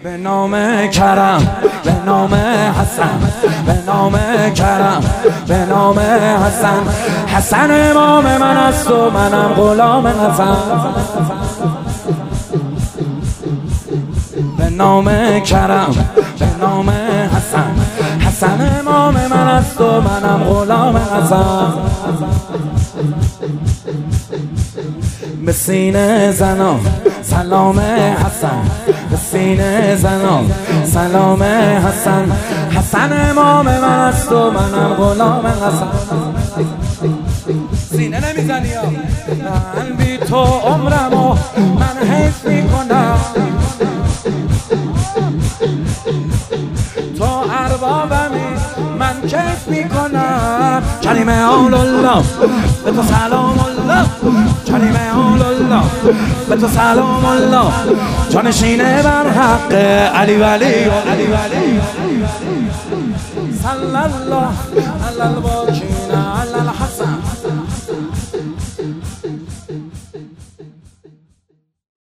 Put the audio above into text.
به نام کرم، به نام حسن، به نام کرم، به نام حسن. حسن امام من است و منم غلام حسن. به نام کرم، به نام حسن. حسن امام من است و منم غلام حسن. به سینه زنم سلام حسن، به سینه زنم سلام حسن. حسن امام من است و منم غلام حسن. سینه نمیزنی یا من بی تو عمرمو من حیف میکنم، تو اربابمی من کیف میکنم. کلمه آل الله به تو سلام الله، کلمه آل الله به تو سلام الله. جانشینه بر حق علی ولی علی ولی صلی الله علی الباکین علی الحسن.